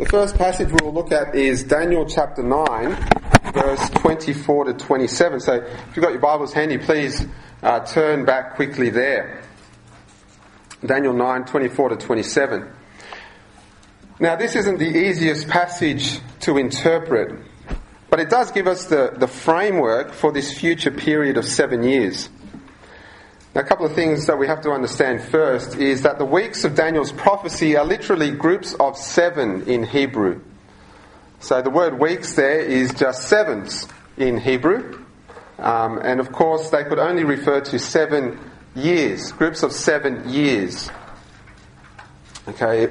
The first passage we'll look at is Daniel chapter 9, verse 24 to 27. So if you've got your Bibles handy, please turn back quickly there. Daniel 9, 24 to 27. Now this isn't the easiest passage to interpret, but it does give us the framework for this future period of 7 years. Now, a couple of things that we have to understand first is that the weeks of Daniel's prophecy are literally groups of 7 in Hebrew. So the word weeks there is just sevens in Hebrew. And of course they could only refer to 7 years, groups of 7 years. Okay,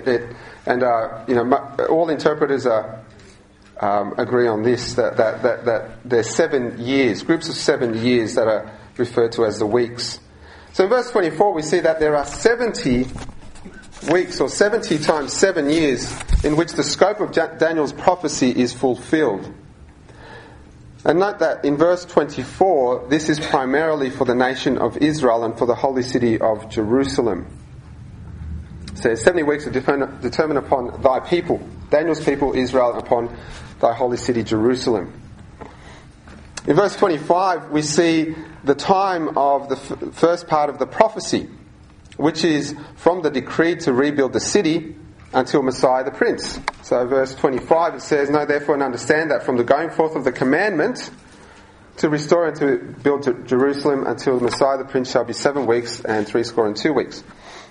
all interpreters agree on this, that there's 7 years, groups of 7 years that are referred to as the weeks. So in verse 24 we see that there are 70 weeks, or 70 times 7 years, in which the scope of Daniel's prophecy is fulfilled. And note that in verse 24, this is primarily for the nation of Israel and for the holy city of Jerusalem. It says 70 weeks are determined upon thy people, Daniel's people Israel, upon thy holy city Jerusalem. In verse 25 we see the time of the first part of the prophecy, which is from the decree to rebuild the city until Messiah the Prince. So verse 25 it says, "Know therefore and understand that from the going forth of the commandment to restore and to build Jerusalem until Messiah the Prince shall be 7 weeks and 62 weeks."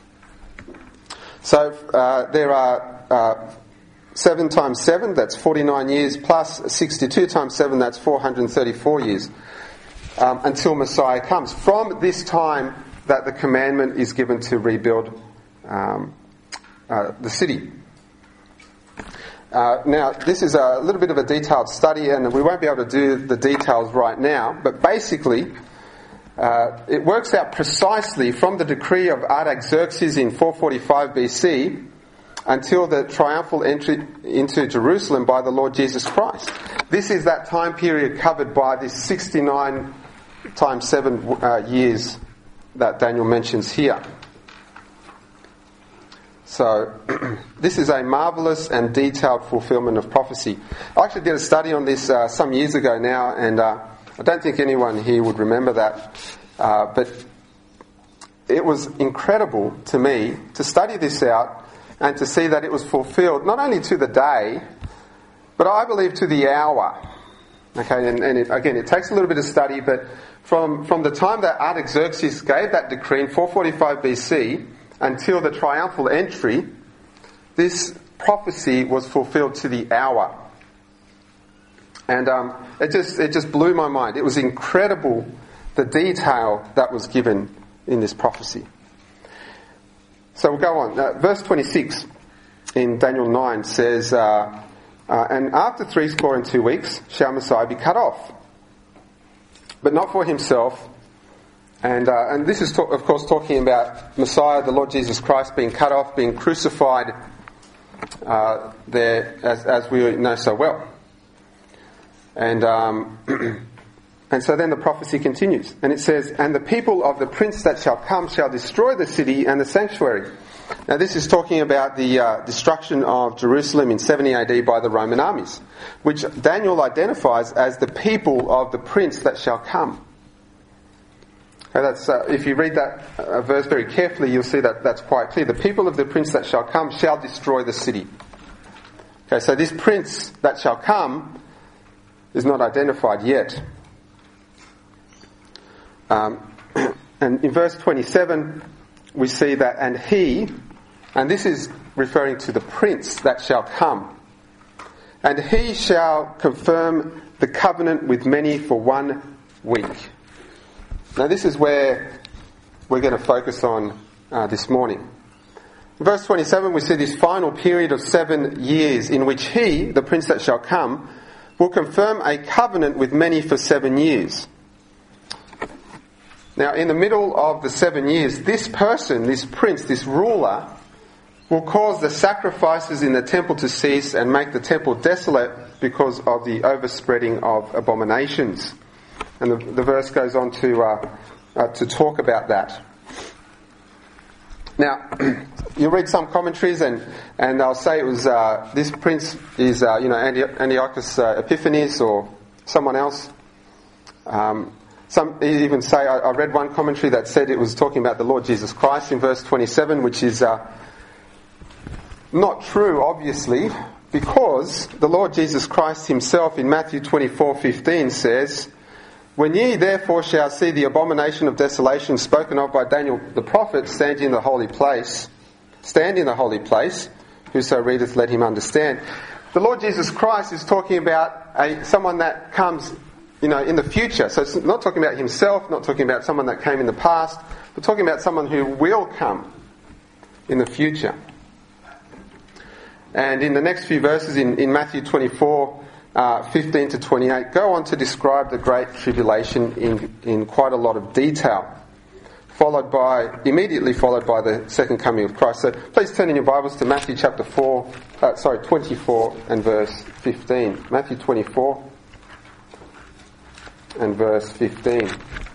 So there are 7 times 7, that's 49 years, plus 62 times 7, that's 434 years, until Messiah comes. From this time that the commandment is given to rebuild the city. Now, this is a little bit of a detailed study, and we won't be able to do the details right now, but basically it works out precisely from the decree of Artaxerxes in 445 BC until the triumphal entry into Jerusalem by the Lord Jesus Christ. This is that time period covered by this 69 times 7 years that Daniel mentions here. So, this is a marvellous and detailed fulfillment of prophecy. I actually did a study on this some years ago now, and I don't think anyone here would remember that, but it was incredible to me to study this out and to see that it was fulfilled not only to the day, but I believe to the hour. Okay, and it takes a little bit of study, but from the time that Artaxerxes gave that decree in 445 BC until the triumphal entry, this prophecy was fulfilled to the hour. And it just blew my mind. It was incredible, the detail that was given in this prophecy. So we'll go on. Verse 26 in Daniel 9 says, "And after 62 weeks shall Messiah be cut off, but not for himself." And this is, of course, talking about Messiah, the Lord Jesus Christ, being cut off, being crucified there, as we know so well. And so then the prophecy continues. And it says, "And the people of the prince that shall come shall destroy the city and the sanctuary." Now this is talking about the destruction of Jerusalem in 70 AD by the Roman armies, which Daniel identifies as the people of the prince that shall come. Okay, that's if you read that verse very carefully, you'll see that that's quite clear. The people of the prince that shall come shall destroy the city. Okay, so this prince that shall come is not identified yet. And in verse 27 we see that, "And he," and this is referring to the prince that shall come, "and he shall confirm the covenant with many for 1 week." Now this is where we're going to focus on this morning. In verse 27 we see this final period of 7 years in which he, the prince that shall come, will confirm a covenant with many for 7 years. Now, in the middle of the 7 years, this person, this prince, this ruler, will cause the sacrifices in the temple to cease and make the temple desolate because of the overspreading of abominations. And the verse goes on to talk about that. Now, you read some commentaries and they'll say it was this prince is Antiochus Epiphanes or someone else. Some even say, I read one commentary that said it was talking about the Lord Jesus Christ in verse 27, which is not true, obviously, because the Lord Jesus Christ himself in Matthew 24:15 says, "When ye therefore shall see the abomination of desolation spoken of by Daniel the prophet stand in the holy place, whoso readeth let him understand." The Lord Jesus Christ is talking about someone that comes in the future. So it's not talking about himself, not talking about someone that came in the past, but talking about someone who will come in the future. And in the next few verses in Matthew 24, 15 to 28, go on to describe the Great Tribulation in quite a lot of detail, immediately followed by the second coming of Christ. So please turn in your Bibles to Matthew chapter 24 and verse 15. Matthew 24 and verse 15.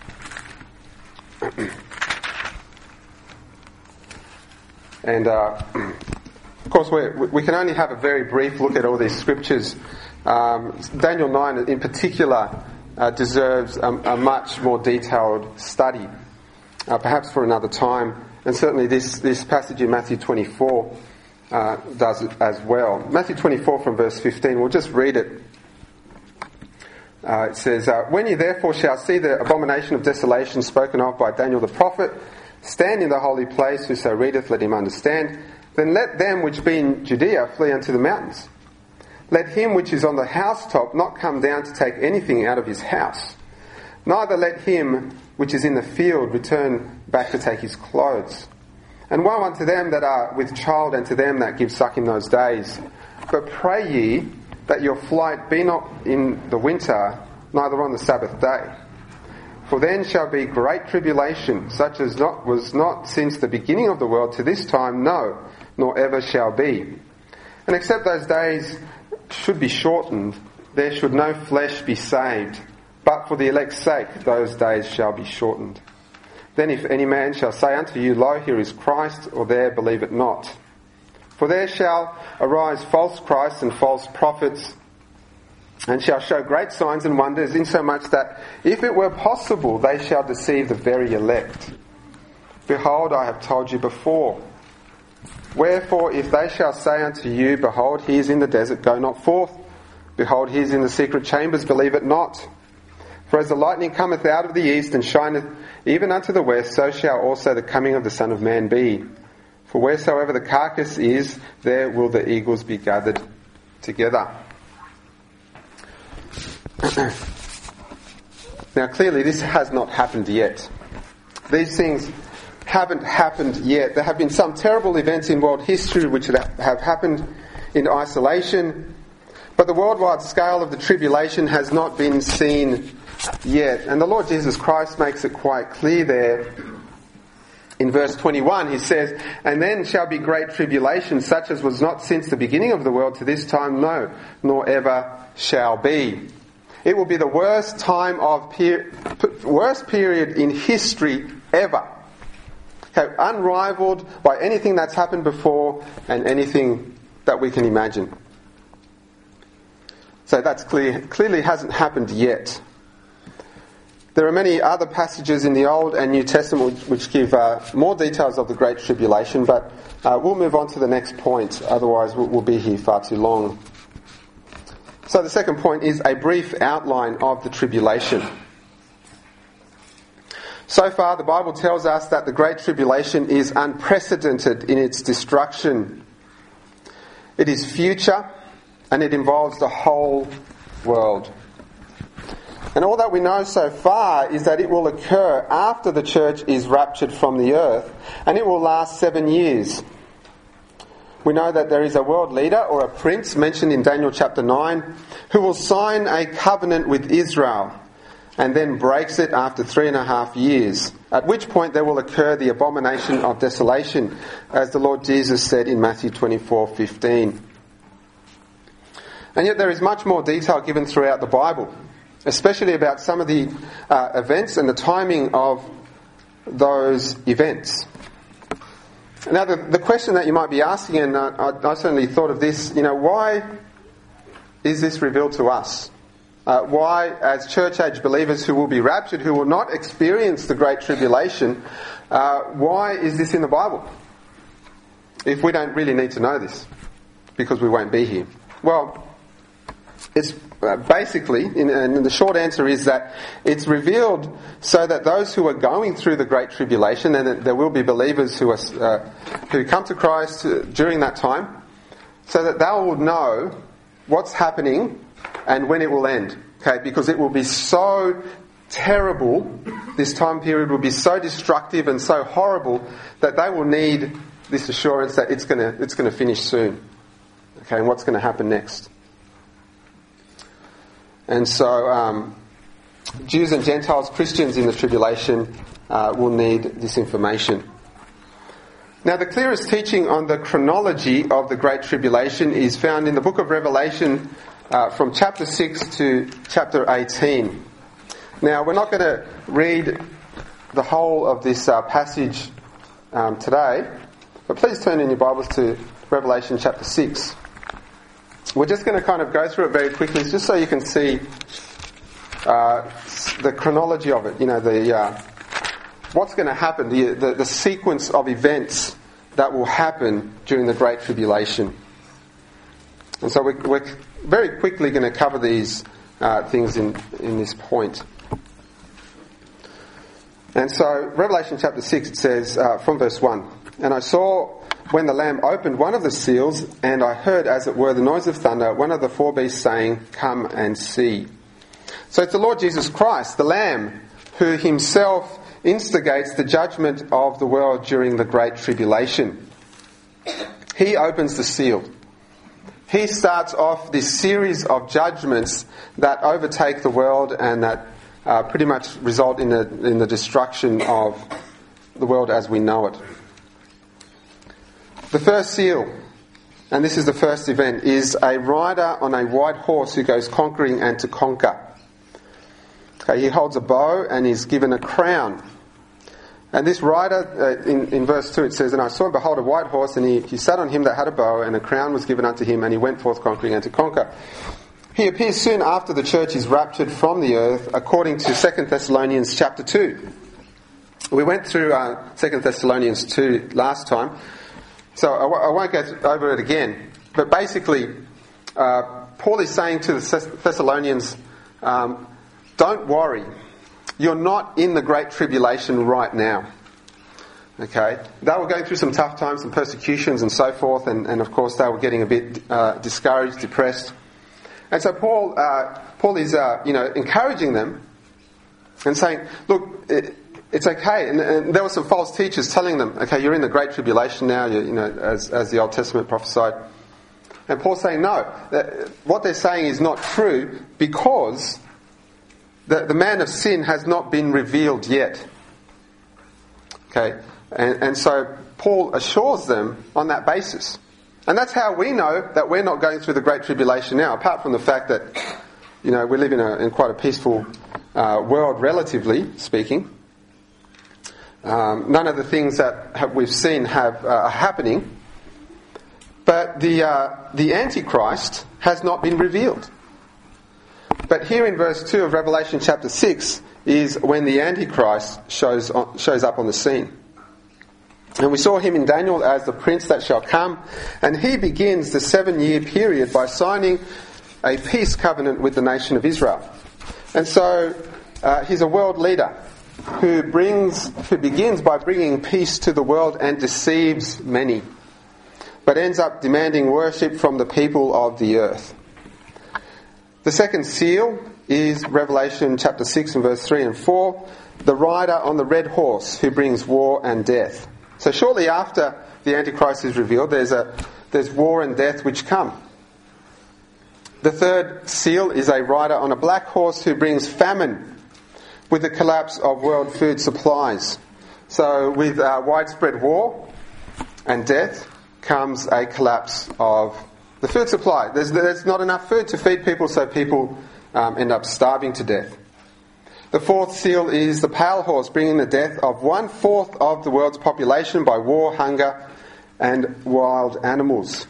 And of course we can only have a very brief look at all these scriptures. Daniel 9 in particular deserves a much more detailed study, perhaps for another time, and certainly this passage in Matthew 24 does it as well. Matthew 24 from verse 15, we'll just read it. It says, "When ye therefore shall see the abomination of desolation spoken of by Daniel the prophet stand in the holy place, whoso readeth let him understand, then let them which be in Judea flee unto the mountains. Let him which is on the housetop not come down to take anything out of his house. Neither let him which is in the field return back to take his clothes. And woe unto them that are with child, and to them that give suck in those days. But pray ye that your flight be not in the winter, neither on the Sabbath day. For then shall be great tribulation, such as was not since the beginning of the world to this time, no, nor ever shall be. And except those days should be shortened, there should no flesh be saved. But for the elect's sake, those days shall be shortened. Then if any man shall say unto you, Lo, here is Christ, or there, believe it not. For there shall arise false Christs and false prophets, and shall show great signs and wonders, insomuch that, if it were possible, they shall deceive the very elect. Behold, I have told you before. Wherefore, if they shall say unto you, Behold, he is in the desert, go not forth. Behold, he is in the secret chambers, believe it not. For as the lightning cometh out of the east, and shineth even unto the west, so shall also the coming of the Son of Man be. For wheresoever the carcass is, there will the eagles be gathered together." Now clearly this has not happened yet. These things haven't happened yet. There have been some terrible events in world history which have happened in isolation, but the worldwide scale of the tribulation has not been seen yet. And the Lord Jesus Christ makes it quite clear there. In verse 21 he says, "And then shall be great tribulation, such as was not since the beginning of the world to this time, no, nor ever shall be." It will be the worst worst period in history ever. Okay, unrivaled by anything that's happened before and anything that we can imagine. So that's clearly hasn't happened yet. There are many other passages in the Old and New Testament which give more details of the Great Tribulation, but we'll move on to the next point, otherwise we'll be here far too long. So the second point is a brief outline of the tribulation. So far the Bible tells us that the Great Tribulation is unprecedented in its destruction. It is future and it involves the whole world. And all that we know so far is that it will occur after the church is raptured from the earth, and it will last 7 years. We know that there is a world leader or a prince mentioned in Daniel chapter 9 who will sign a covenant with Israel and then breaks it after 3.5 years, at which point there will occur the abomination of desolation, as the Lord Jesus said in Matthew 24:15. And yet there is much more detail given throughout the Bible, especially about some of the events and the timing of those events. Now, the question that you might be asking, and I certainly thought of this, why is this revealed to us? Why, as church-age believers who will be raptured, who will not experience the Great Tribulation, why is this in the Bible? If we don't really need to know this, because we won't be here. Well, it's basically, and the short answer is that it's revealed so that those who are going through the Great Tribulation, and there will be believers who come to Christ during that time, so that they will know what's happening and when it will end. Okay, because it will be so terrible, this time period will be so destructive and so horrible that they will need this assurance that it's going to finish soon. Okay, and what's going to happen next? And so, Jews and Gentiles, Christians in the tribulation, will need this information. Now, the clearest teaching on the chronology of the Great Tribulation is found in the book of Revelation, from chapter 6 to chapter 18. Now, we're not going to read the whole of this passage today, but please turn in your Bibles to Revelation chapter 6. We're just going to kind of go through it very quickly, just so you can see the chronology of it. What's going to happen, the sequence of events that will happen during the Great Tribulation. And so we're very quickly going to cover these things in this point. And so, Revelation chapter 6, it says, from verse 1, "And I saw when the Lamb opened one of the seals, and I heard, as it were, the noise of thunder, one of the four beasts saying, 'Come and see.'" So it's the Lord Jesus Christ, the Lamb, who himself instigates the judgment of the world during the Great Tribulation. He opens the seal. He starts off this series of judgments that overtake the world and that pretty much result in the destruction of the world as we know it. The first seal, and this is the first event, is a rider on a white horse who goes conquering and to conquer. Okay, he holds a bow and is given a crown. And this rider, in verse 2 it says, "And I saw and behold a white horse, and he sat on him that had a bow, and a crown was given unto him, and he went forth conquering and to conquer." He appears soon after the church is raptured from the earth, according to 2 Thessalonians chapter 2. We went through 2 Thessalonians 2 last time, so I won't go over it again. But basically, Paul is saying to the Thessalonians, don't worry. You're not in the Great Tribulation right now. Okay? They were going through some tough times, some persecutions and so forth, and of course they were getting a bit discouraged, depressed. And so Paul is encouraging them and saying, look, it's okay. And there were some false teachers telling them, okay, you're in the Great Tribulation now, as the Old Testament prophesied. And Paul's saying, no, what they're saying is not true, because the man of sin has not been revealed yet. Okay? And so Paul assures them on that basis. And that's how we know that we're not going through the Great Tribulation now, apart from the fact that, we live in quite a peaceful world, relatively speaking. None of the things that we've seen are happening. But the Antichrist has not been revealed. But here in verse 2 of Revelation chapter 6 is when the Antichrist shows up on the scene. And we saw him in Daniel as the prince that shall come, and he begins the 7-year period by signing a peace covenant with the nation of Israel. And so he's a world leader who begins by bringing peace to the world and deceives many, but ends up demanding worship from the people of the earth. The second seal is Revelation chapter 6 and verse 3 and 4, the rider on the red horse who brings war and death. So shortly after the Antichrist is revealed, there's war and death which come. The third seal is a rider on a black horse who brings famine with the collapse of world food supplies. So with widespread war and death comes a collapse of the food supply. There's not enough food to feed people, so people end up starving to death. The fourth seal is the pale horse, bringing the death of 1/4 of the world's population by war, hunger, and wild animals.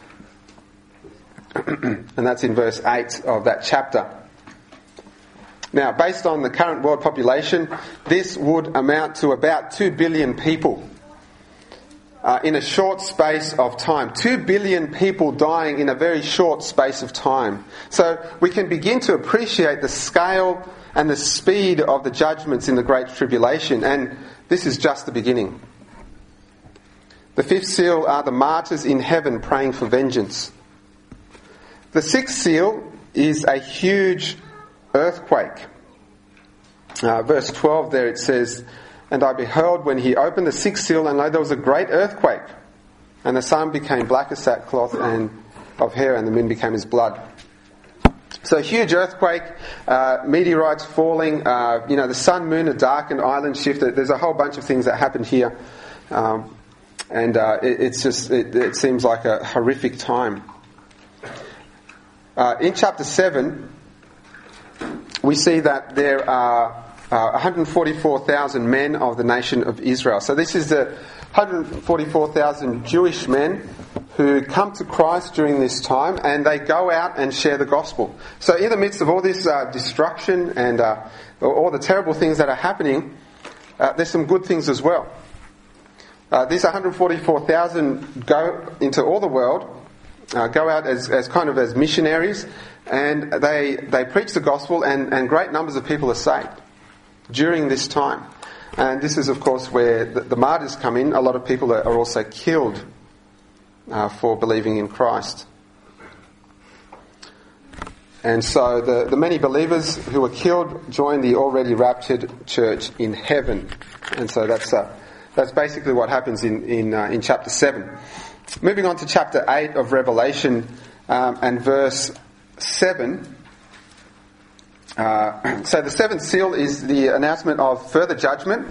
And that's in verse 8 of that chapter. Now, based on the current world population, this would amount to about 2 billion people in a short space of time. 2 billion people dying in a very short space of time. So we can begin to appreciate the scale and the speed of the judgments in the Great Tribulation. And this is just the beginning. The fifth seal are the martyrs in heaven praying for vengeance. The sixth seal is a huge earthquake. Verse 12 there it says, "And I beheld when he opened the sixth seal, and lo, there was a great earthquake. And the sun became black as sackcloth and of hair, and the moon became as blood." So a huge earthquake, meteorites falling, the sun, moon, a darkened island shift. There's a whole bunch of things that happened here. It seems like a horrific time. In chapter 7, we see that there are 144,000 men of the nation of Israel. So this is the 144,000 Jewish men who come to Christ during this time, and they go out and share the gospel. So in the midst of all this destruction and all the terrible things that are happening, there's some good things as well. These 144,000 go into all the world, go out as kind of as missionaries, and they preach the gospel, and great numbers of people are saved during this time. And this is, of course, where the martyrs come in. A lot of people are also killed for believing in Christ. And so the many believers who were killed join the already raptured church in heaven. And so that's basically what happens in chapter 7. Moving on to chapter 8 of Revelation and verse 7. So the seventh seal is the announcement of further judgment.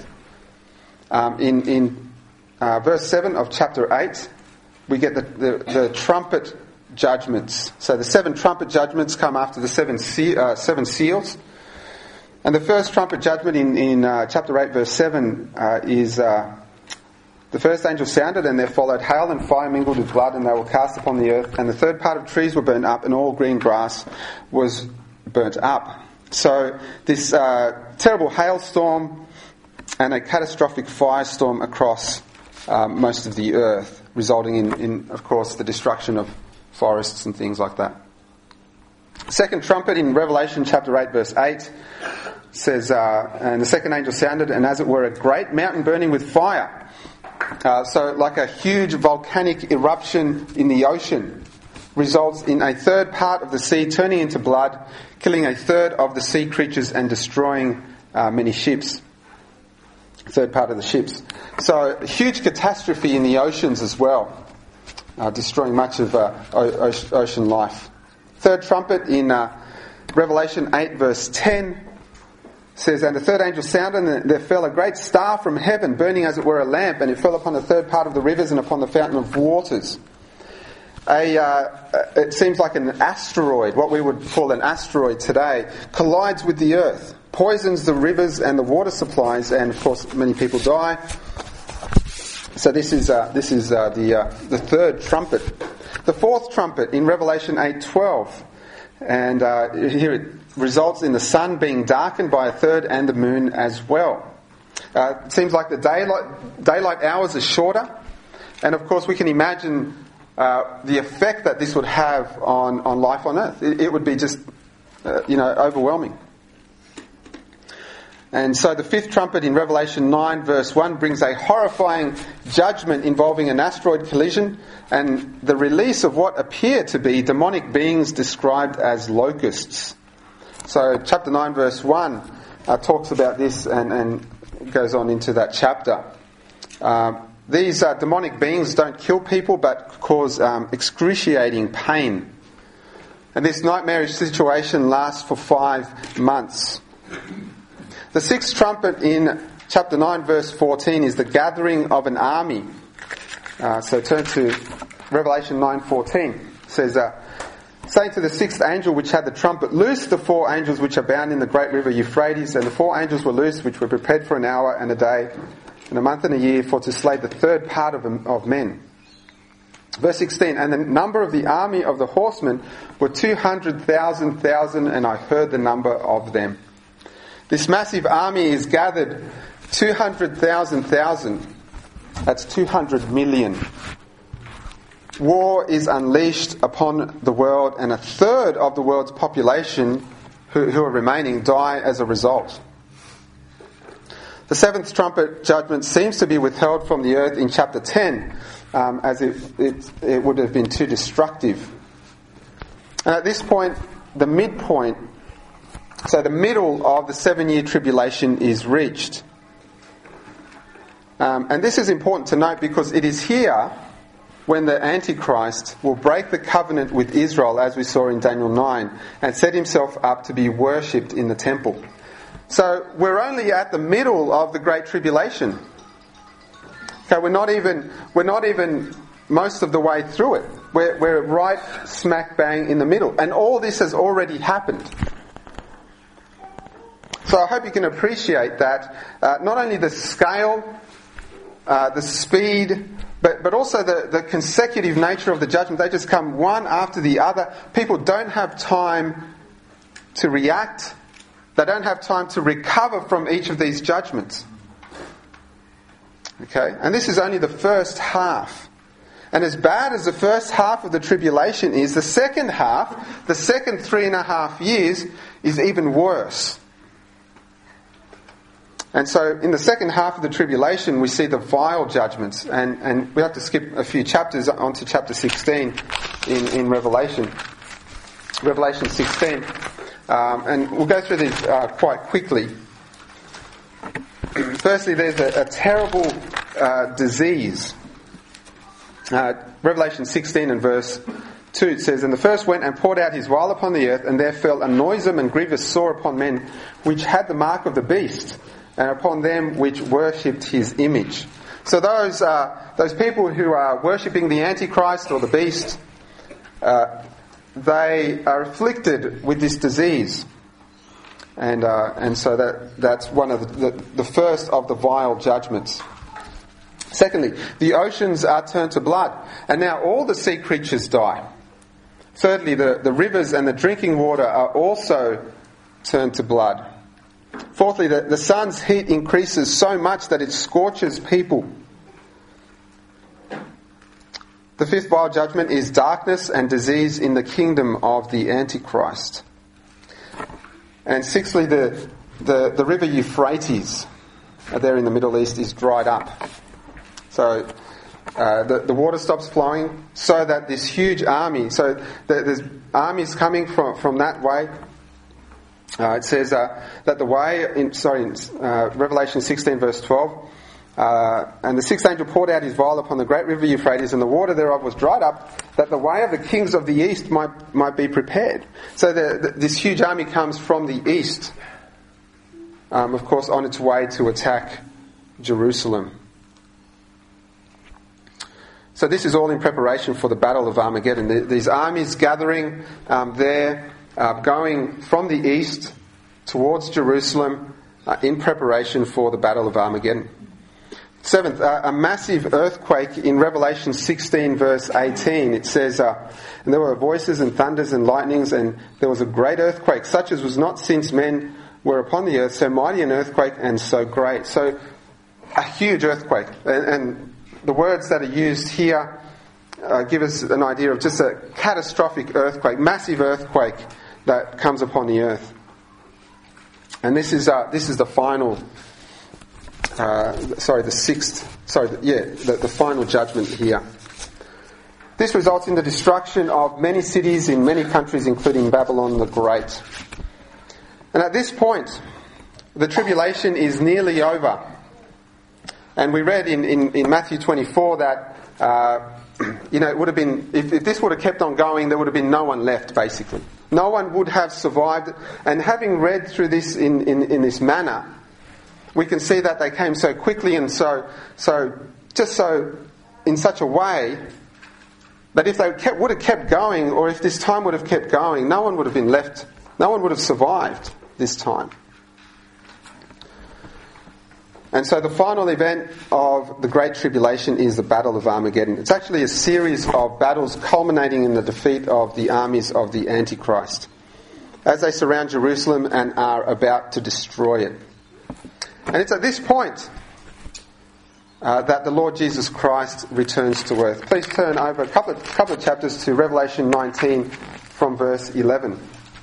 In verse 7 of chapter 8, we get the trumpet judgments. So the 7 trumpet judgments come after the 7 seals. And the first trumpet judgment in chapter 8 verse 7 is... The first angel sounded, and there followed hail and fire mingled with blood, and they were cast upon the earth. And the third part of trees were burnt up, and all green grass was burnt up. So this terrible hailstorm and a catastrophic firestorm across most of the earth, resulting in, of course, the destruction of forests and things like that. Second trumpet in Revelation chapter 8 verse 8 says, "And the second angel sounded, and as it were a great mountain burning with fire." So like a huge volcanic eruption in the ocean results in a third part of the sea turning into blood, killing a third of the sea creatures and destroying many ships. Third part of the ships. So huge catastrophe in the oceans as well, destroying much of ocean life. Third trumpet in Revelation 8 verse 10 says, "And the third angel sounded, and there fell a great star from heaven, burning as it were a lamp, and it fell upon the third part of the rivers and upon the fountain of waters." It seems like an asteroid, what we would call an asteroid today, collides with the earth, poisons the rivers and the water supplies, and of course many people die. So this is the third trumpet. The fourth trumpet in Revelation 8:12, and here it results in the sun being darkened by a third and the moon as well. It seems like the daylight hours are shorter, and of course we can imagine the effect that this would have on life on earth. It would be just overwhelming. And so the fifth trumpet in Revelation 9 verse 1 brings a horrifying judgment involving an asteroid collision and the release of what appear to be demonic beings described as locusts. So chapter 9 verse 1 talks about this and goes on into that chapter. These demonic beings don't kill people but cause excruciating pain. And this nightmarish situation lasts for 5 months. The sixth trumpet in chapter 9 verse 14 is the gathering of an army. So turn to Revelation 9:14. It says, "Saying to the sixth angel which had the trumpet, loose the 4 angels which are bound in the great river Euphrates. And the 4 angels were loosed which were prepared for an hour and a day and a month and a year for to slay the third part of men. Verse 16, and the number of the army of the horsemen were 200,000, and I heard the number of them. This massive army is gathered, 200,000. That's 200 million. War is unleashed upon the world, and a third of the world's population who are remaining die as a result. The seventh trumpet judgment seems to be withheld from the earth in chapter 10, as it would have been too destructive. And at this point, the midpoint, so the middle of the 7-year tribulation is reached. And this is important to note because it is here when the Antichrist will break the covenant with Israel, as we saw in Daniel 9, and set himself up to be worshipped in the temple. So we're only at the middle of the Great Tribulation. Okay, we're not even most of the way through it. We're right smack bang in the middle, and all this has already happened. So I hope you can appreciate that not only the scale, the speed, but also the consecutive nature of the judgment. They just come one after the other. People don't have time to react. They don't have time to recover from each of these judgments. Okay? And this is only the first half. And as bad as the first half of the tribulation is, the second half, the second 3.5 years, is even worse. And so in the second half of the tribulation, we see the vial judgments. And we have to skip a few chapters onto chapter 16 in Revelation. Revelation 16. And we'll go through these quite quickly. Firstly, there's a terrible disease. Revelation 16 and verse 2, it says, and the first went and poured out his vial upon the earth, and there fell a noisome and grievous sore upon men, which had the mark of the beast, and upon them which worshipped his image. So those people who are worshipping the Antichrist or the beast, they are afflicted with this disease. And so that's one of the first of the vial judgments. Secondly, the oceans are turned to blood, and now all the sea creatures die. Thirdly, the rivers and the drinking water are also turned to blood. Fourthly, the sun's heat increases so much that it scorches people. The fifth vial judgment is darkness and disease in the kingdom of the Antichrist. And sixthly, the river Euphrates, there in the Middle East, is dried up. So the water stops flowing, so that this huge army, so there's armies coming from that way. It says that the way, in Revelation 16 verse 12, and the sixth angel poured out his vial upon the great river Euphrates, and the water thereof was dried up, that the way of the kings of the east might be prepared. So this huge army comes from the east, of course, on its way to attack Jerusalem. So this is all in preparation for the Battle of Armageddon. These armies gathering there, going from the east towards Jerusalem in preparation for the Battle of Armageddon. Seventh, a massive earthquake in Revelation 16 verse 18. It says, and there were voices and thunders and lightnings, and there was a great earthquake, such as was not since men were upon the earth, so mighty an earthquake and so great. So a huge earthquake. And the words that are used here give us an idea of just a catastrophic earthquake, massive earthquake that comes upon the earth. And this is the final, the final judgment here. This results in the destruction of many cities in many countries, including Babylon the Great. And at this point, the tribulation is nearly over. And we read in Matthew 24 that, it would have been, if this would have kept on going, there would have been no one left, basically. No one would have survived. And having read through this in this manner, we can see that they came so quickly and so in such a way that if they would have kept going, or if this time would have kept going, no one would have been left. No one would have survived this time. And so the final event of the Great Tribulation is the Battle of Armageddon. It's actually a series of battles culminating in the defeat of the armies of the Antichrist as they surround Jerusalem and are about to destroy it. And it's at this point that the Lord Jesus Christ returns to earth. Please turn over a couple of chapters to Revelation 19 from verse 11.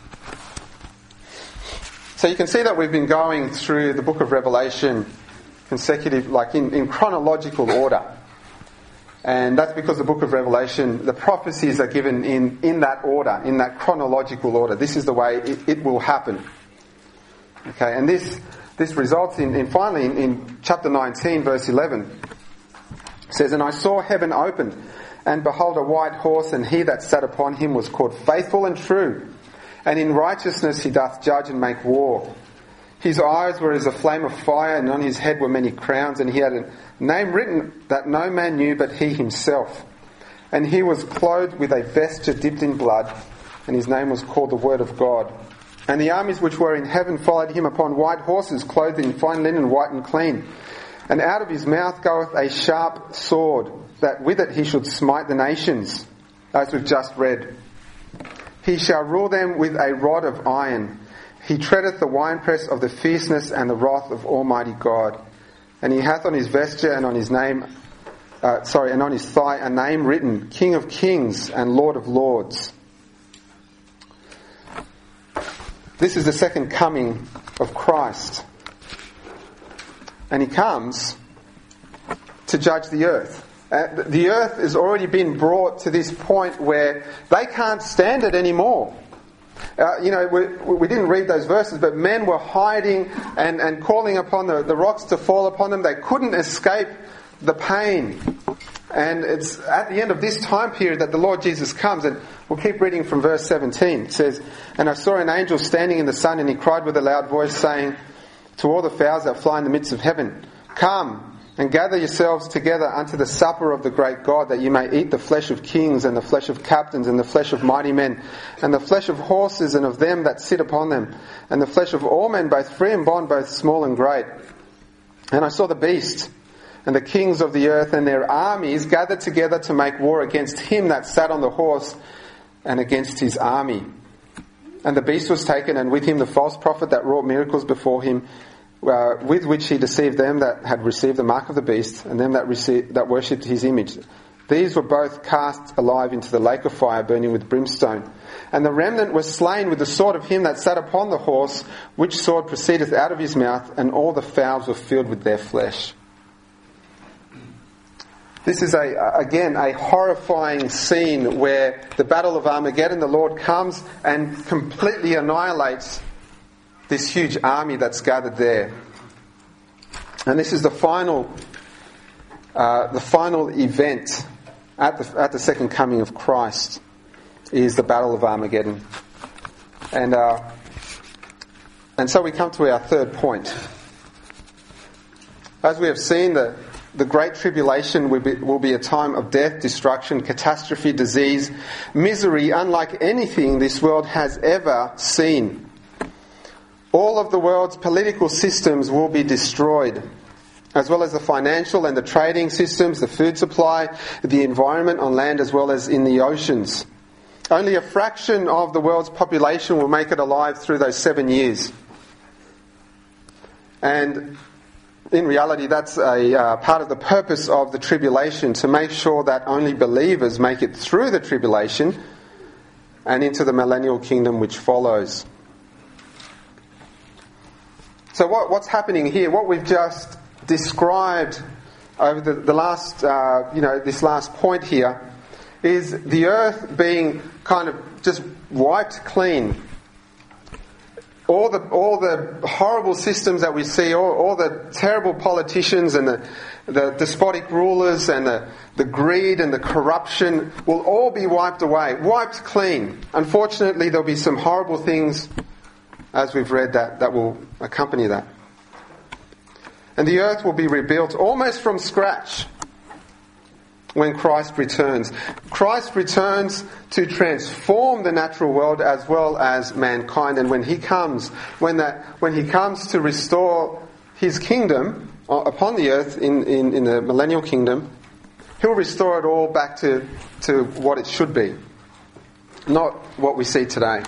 So you can see that we've been going through the book of Revelation consecutive, like in chronological order. And that's because the book of Revelation, the prophecies are given in that order, in that chronological order. This is the way it will happen. Okay, and this results in finally in chapter 19, verse 11. It says, "And I saw heaven opened, and behold a white horse, and he that sat upon him was called Faithful and True, and in righteousness he doth judge and make war. His eyes were as a flame of fire, and on his head were many crowns, and he had a name written that no man knew but he himself. And he was clothed with a vesture dipped in blood, and his name was called the Word of God. And the armies which were in heaven followed him upon white horses, clothed in fine linen, white and clean. And out of his mouth goeth a sharp sword, that with it he should smite the nations," as we've just read. "He shall rule them with a rod of iron. He treadeth the winepress of the fierceness and the wrath of Almighty God. And he hath on his vesture and on his and on his thigh a name written, King of Kings and Lord of Lords." This is the second coming of Christ. And he comes to judge the earth. The earth has already been brought to this point where they can't stand it anymore. We didn't read those verses, but men were hiding and calling upon the rocks to fall upon them. They couldn't escape the pain. And it's at the end of this time period that the Lord Jesus comes. And we'll keep reading from verse 17. It says, "And I saw an angel standing in the sun, and he cried with a loud voice, saying to all the fowls that fly in the midst of heaven, Come, and gather yourselves together unto the supper of the great God, that you may eat the flesh of kings, and the flesh of captains, and the flesh of mighty men, and the flesh of horses, and of them that sit upon them, and the flesh of all men, both free and bond, both small and great. And I saw the beast, and the kings of the earth, and their armies gathered together to make war against him that sat on the horse, and against his army. And the beast was taken, and with him the false prophet that wrought miracles before him, with which he deceived them that had received the mark of the beast, and them that worshipped his image. These were both cast alive into the lake of fire, burning with brimstone. And the remnant was slain with the sword of him that sat upon the horse, which sword proceedeth out of his mouth, and all the fowls were filled with their flesh." This is again a horrifying scene where the Battle of Armageddon, the Lord comes and completely annihilates this huge army that's gathered there. And this is the final event at the second coming of Christ, is the Battle of Armageddon. And so we come to our third point. As we have seen, the Great Tribulation will be a time of death, destruction, catastrophe, disease, misery, unlike anything this world has ever seen. All of the world's political systems will be destroyed, as well as the financial and the trading systems, the food supply, the environment on land as well as in the oceans. Only a fraction of the world's population will make it alive through those 7 years. And in reality, that's a part of the purpose of the tribulation, to make sure that only believers make it through the tribulation and into the millennial kingdom which follows. So what's happening here, what we've just described over the last, this last point here, is the earth being kind of just wiped clean. All the horrible systems that we see, all the terrible politicians and the despotic rulers and the greed and the corruption will all be wiped away, wiped clean. Unfortunately, there'll be some horrible things, as we've read, that will accompany that. And the earth will be rebuilt almost from scratch when Christ returns. Christ returns to transform the natural world as well as mankind. And when he comes to restore his kingdom upon the earth in the millennial kingdom, he'll restore it all back to what it should be, not what we see today.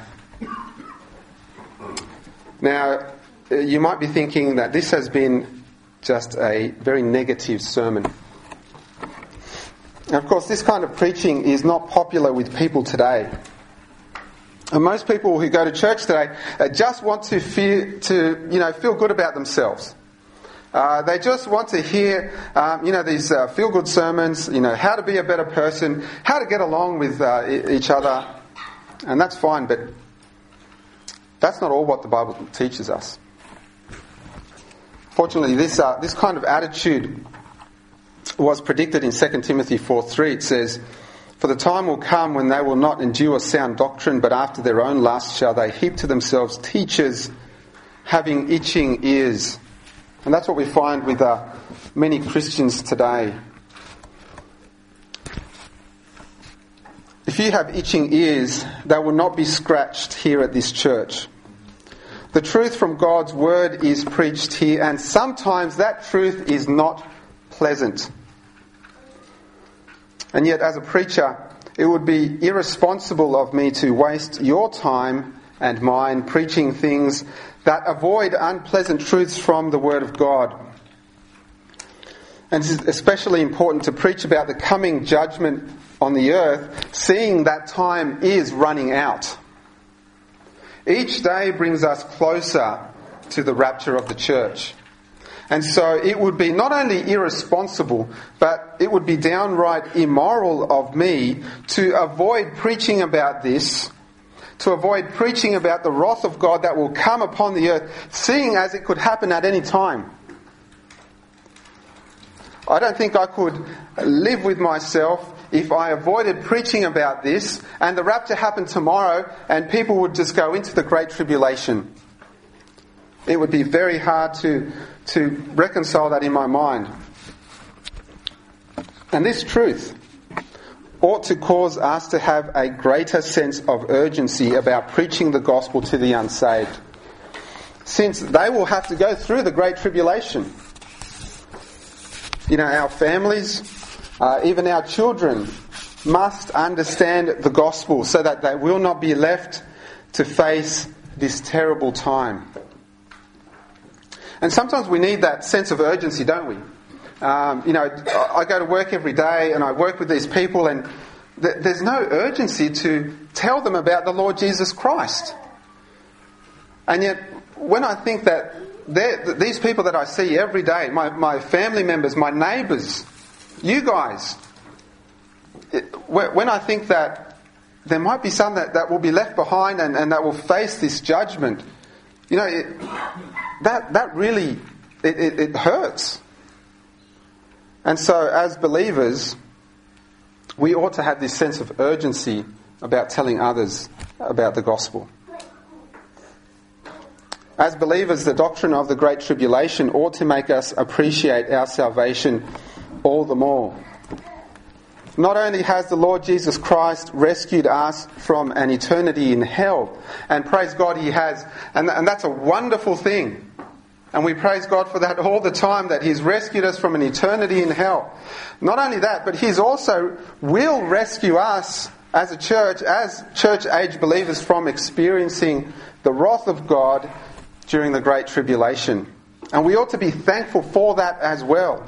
Now, you might be thinking that this has been just a very negative sermon. And of course, this kind of preaching is not popular with people today. And most people who go to church today just want to feel good about themselves. They just want to hear, these feel-good sermons, how to be a better person, how to get along with each other. And that's fine, but that's not all what the Bible teaches us. Fortunately, this kind of attitude was predicted in 2 Timothy 4:3. It says, "For the time will come when they will not endure sound doctrine, but after their own lust shall they heap to themselves teachers having itching ears." And that's what we find with many Christians today. If you have itching ears, they will not be scratched here at this church. The truth from God's word is preached here, and sometimes that truth is not pleasant. And yet, as a preacher, it would be irresponsible of me to waste your time and mine preaching things that avoid unpleasant truths from the Word of God. And it is especially important to preach about the coming judgment on the earth, seeing that time is running out. Each day brings us closer to the rapture of the church. And so it would be not only irresponsible, but it would be downright immoral of me to avoid preaching about this, to avoid preaching about the wrath of God that will come upon the earth, seeing as it could happen at any time. I don't think I could live with myself if I avoided preaching about this and the rapture happened tomorrow and people would just go into the Great Tribulation. It would be very hard to reconcile that in my mind. And this truth ought to cause us to have a greater sense of urgency about preaching the gospel to the unsaved, since they will have to go through the Great Tribulation. Our families, even our children, must understand the gospel so that they will not be left to face this terrible time. And sometimes we need that sense of urgency, don't we? I go to work every day and I work with these people, and there's no urgency to tell them about the Lord Jesus Christ. And yet, when I think that these people that I see every day, my family members, my neighbours, you guys, when I think that there might be some that will be left behind and that will face this judgment, that really, it hurts. And so as believers, we ought to have this sense of urgency about telling others about the gospel. As believers, the doctrine of the Great Tribulation ought to make us appreciate our salvation all the more. Not only has the Lord Jesus Christ rescued us from an eternity in hell, and praise God He has, and that's a wonderful thing. And we praise God for that all the time, that He's rescued us from an eternity in hell. Not only that, but He's also will rescue us as a church, as church-age believers, from experiencing the wrath of God during the Great Tribulation. And we ought to be thankful for that as well.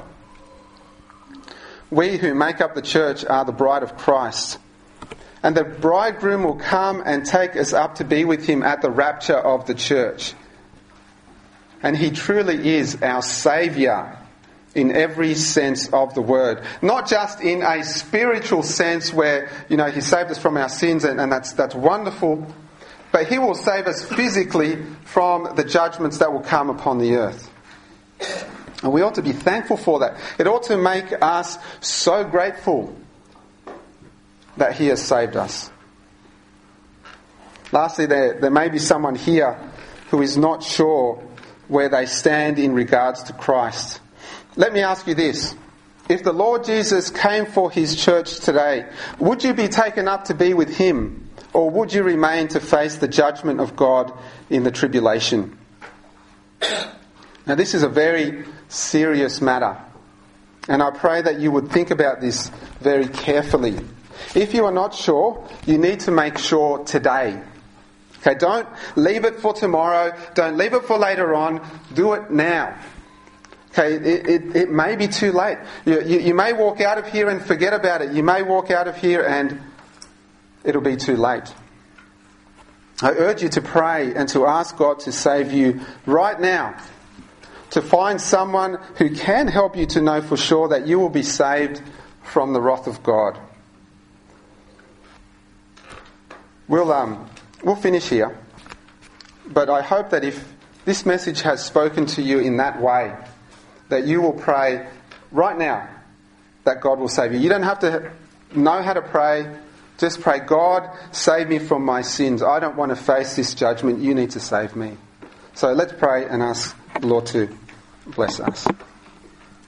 We who make up the church are the bride of Christ. And the bridegroom will come and take us up to be with Him at the rapture of the church. And He truly is our Saviour in every sense of the word. Not just in a spiritual sense where, He saved us from our sins and that's wonderful. But He will save us physically from the judgments that will come upon the earth. And we ought to be thankful for that. It ought to make us so grateful that He has saved us. Lastly, there may be someone here who is not sure where they stand in regards to Christ. Let me ask you this. If the Lord Jesus came for His church today, would you be taken up to be with Him? Or would you remain to face the judgment of God in the tribulation? Now, this is a very serious matter, and I pray that you would think about this very carefully. If you are not sure, you need to make sure today. Okay, don't leave it for tomorrow. Don't leave it for later on. Do it now. Okay, it may be too late. You may walk out of here and forget about it. You may walk out of here and it'll be too late. I urge you to pray and to ask God to save you right now. To find someone who can help you to know for sure that you will be saved from the wrath of God. We'll finish here, but I hope that if this message has spoken to you in that way, that you will pray right now that God will save you. You don't have to know how to pray. Just pray, God, save me from my sins. I don't want to face this judgment. You need to save me. So let's pray and ask the Lord to bless us.